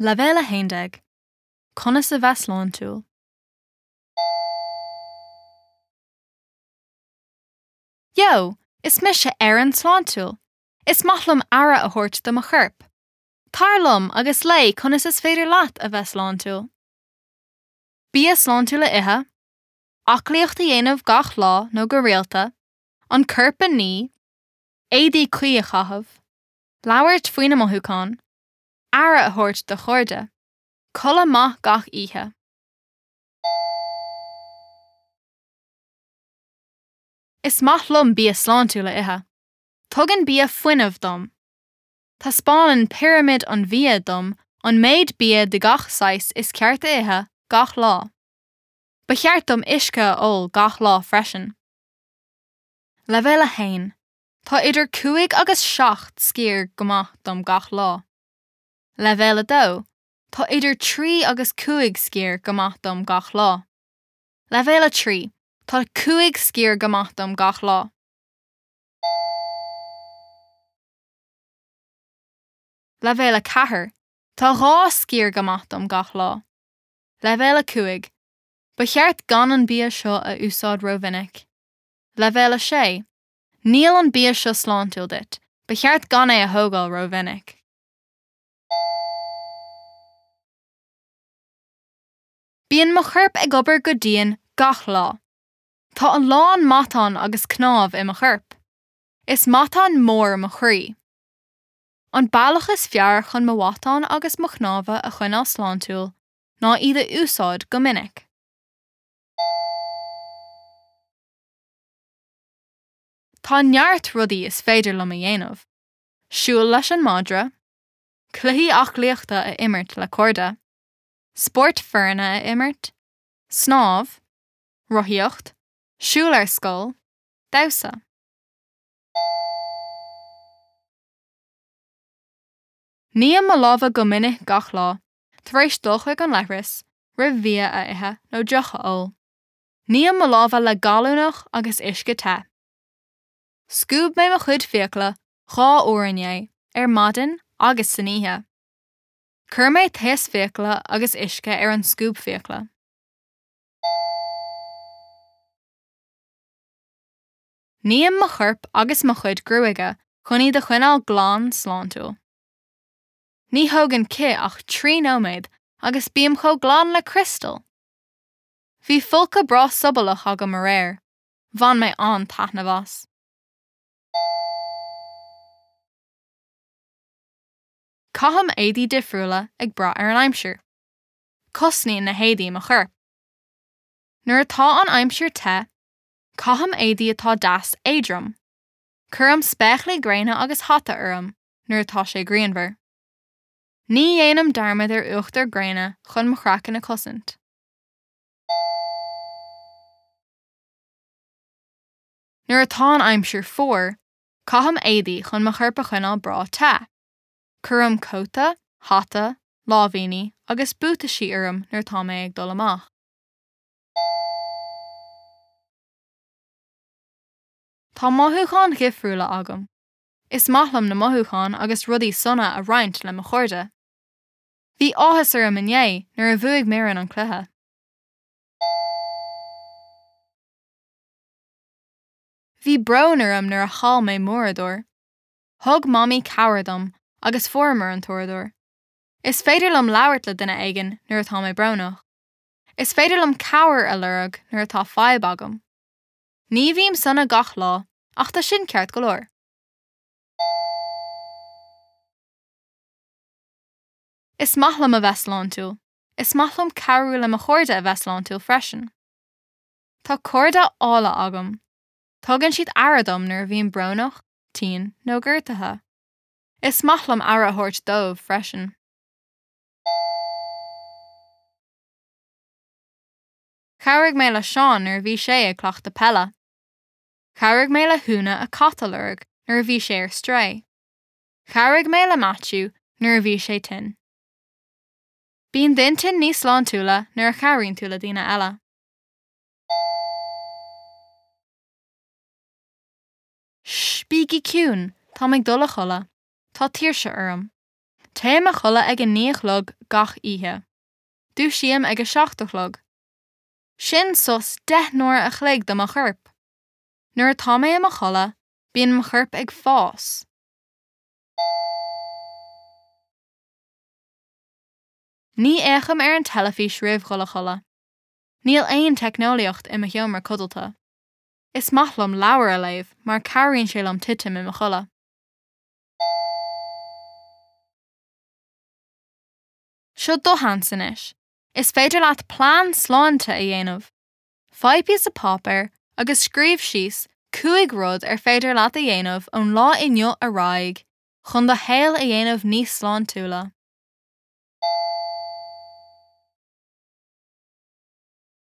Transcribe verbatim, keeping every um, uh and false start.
Levéla Haindeg, Conas a Veslan Tool. Yo, is mis se Aaron Slantool. Is machlum ara a hort de ma chirp. Tarlum agus lei conas is féidir lat a Veslantool. Bí a Slantool a ihe, acliocht a dhéanamh gach lá nó go réalta, an chirp a ní, édí cuí a chahabh, lauert faoine mothúcán, ara a hort de chorde, colla ma gach ihe. Is machlum bí a Slantool a ihe. Tugan bí a fuinmh dom. Tá spáin pyramid an bhia dom, an méid bí de gach sais is cearta ihe gach lá. Ba cheart dom isce ól gach lá freisin. Levéla hain. Tá idir cuaig agus seacht scír gomach dom gach lá. Levéla dó. Tá idir trí agus cuaig scír gomach dom gach lá. Levéla trí. Tá cuaig scír gomach dom gach lá. Levéla cathair. Tá rá scír gomach dom gach lá. Levéla cuaig. Ba cheart gan an bia seo a úsáid rovinnic. Levéla sé. Níl an bia seo Slantool dit. Ba cheart gan é a thógáil rovinnic. Bíonn mo chirp ag obair go dtíon gach lá. Tá an lán matán agus cnámh i mo chirp. Is matán mór mo chrí. An bailach is fear chun mo watán agus mo chnámha a chuinál Slantool, ná iad a úsáid go minic. Tá neart rudaí is féidir lom a dhéanamh. Siúil leis an madra, cluichí aclaíochta a imirt le corda, sport fearna a imirt, snámh, rothaíocht, siúil ar scoil, domsa. Ní am mo lámha go minic gach lá, tar éis dulchuig an leithris, rih bhia a ithe nó deocha ól. Ní am mo lámha le galúnach agus isce te. Scúb mé mo chud fiacla, dhá uairné, ar maidin agus san ihe. Cur mé theas fiacla agus isce ar an scúb fiacla. Ní am mo chirp agus mo chud grúige chunaí de chuinál glán Slantool. Ní thógann ci ach trí nóméid agus bíam cho glán le crystal. Bhí fulca brá subalach agam mar réir, bhain mé an taithne bhas. Caham éadaí difriúla ag bra ar an aimsir. Cosnaíonn na héadaí mo chirp. Nuair atá an aimsir te, caham éadaí atá das éadrom. Curam spéachlaí gréine agus hata orm, nuair atá sé grianmhar. Ní dhéanam darmad ar uachtar gréine chun mo chracan na cosint. Nuair atá an aimsir fór, caham éadaí chun mo chirp a chuinál brá te. Curam cóta, hata, lámhaoine agus bútaisí orm nuair tá mé ag dul amach. Tá mothúcháin ghifriúla agam. Is maithlam na mothúcháin agus rudaí sonna a roinnt le mo chorda. Bhí áthas orm inné nuair a bhuaigh méran an cluiche. Bhí brón orm nuair a chall mé móradóir. Thug mamí cabhardam agus formar an tuaradóir. Is féidir lom labhart le duine aigean nuair atá mé bronnach. Is féidir lom cabhar a lurg nuair atá fadhb agam. Ní bhíam sonna gach lá, ach tá sin ceart go leor. Is maithlam a Veslantool. Is maithlam cabhrú le mo chorda a Veslantool freisin. Tá corda ála agam. Tugann siad aradam nuair bhíon bronnach, tín nó gcuirtithe. Is maithlam ara thabhairt dóibh freisin. Cabhairg mé le Seán nuair bhí sé ag clocht de pella. Cabhairg mé le Húna a catalurg nuair bhí sé ar stray. Cabhairg mé le Matthew nuair bhí sé tin. Bíonn dintin níos Slantúla nuair a chabhraíonn tú le daoine eile. Shh, bígí ciún, tá mbeidh dul a chola. Tá tíirse orm. Téim a chola ag an níochlog gach ihe. Dú siam ag a seachtachlog. Sin sos deth nuair a chléig do a churp. Nuair atá mé am a chola, bíon am churp ag fás. Ní éacham ar an telefís roimh chola chola. Níl aon technoliacht i mo cheomar codalta. Is maithlumm leabhar a léamh, mar cabhraíonn sé lom titim i mo chola. Seo do hansan is. Is féidir leat plán sláinte a dhéanamh. Fáid pias a pápar agus scríobh síos cúig rud ar féidir leat a dhéanamh ón lá inniu a ráig, chun do héal a dhéanamh níos sláintúla.